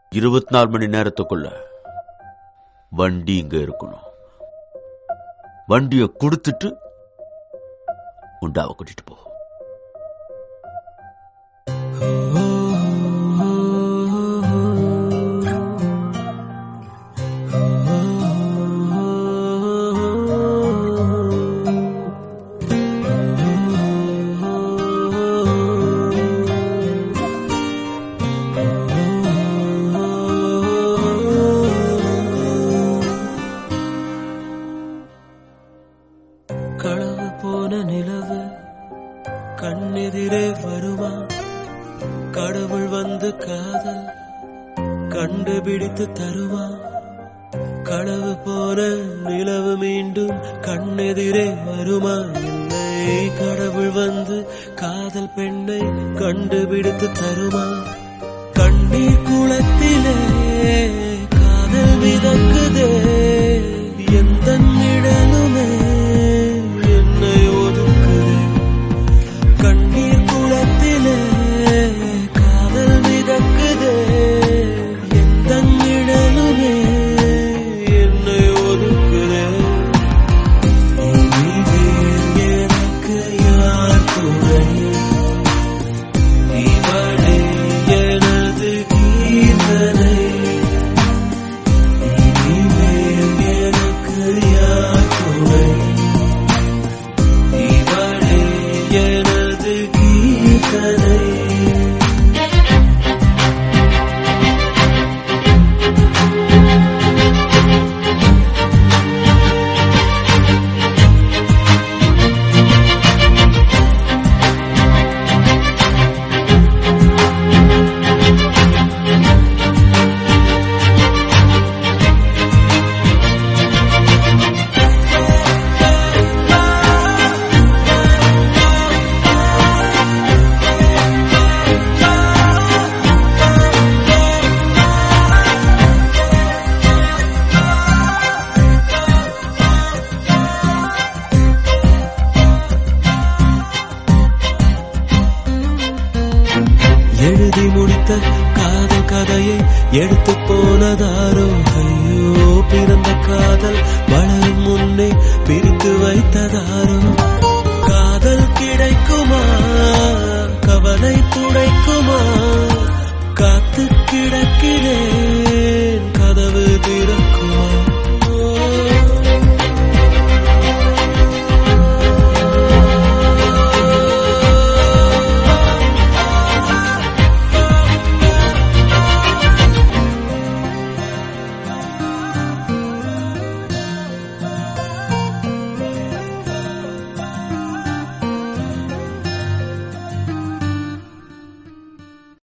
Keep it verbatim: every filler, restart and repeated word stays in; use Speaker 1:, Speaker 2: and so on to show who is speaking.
Speaker 1: இருபத்தி நாலு மணி நேரத்துக்குள்ள வண்டி இங்க இருக்கணும். வண்டிய கொடுத்துட்டு உண்டாவை கூட்டிட்டு போ.
Speaker 2: களவு போன நிலவு கண்ணெதிரே வருமா? கடவுள் வந்து காதல் கண்டுபிடித்து தருமா? களவு போன நிலவு மீண்டும் கண்ணெதிரே வருமா? இல்லை, கடவுள் வந்து காதல் பெண்ணை கண்டுபிடித்து தருமா? கண்ணீர் குளத்திலே காதல் மிதக்குதே, எந்த நிழலுமே என்னை ஒதுக்குதே. கண்ணீர் குளத்திலே காதல் மிதக்குதே, எந்த நிழலுமே என்னை ஒதுக்குதே. இனிமேல் எனக்கு யார் துணை? இவளே எனது கீர்த்தனை. இனிமேல் எனக்கு யார் துணை? இவளே எனது கீர்த்தனை. எழுதி முடித்த காதல் கதையை எடுத்து போனதாரோ? ஐயோ, பிறந்த காதல் வளரும் முன்னே பிரித்து வைத்ததாரோ? காதல் கிடைக்குமா? கவலை துடைக்குமா? காத்து கிடக்கிறேன், கதவு திற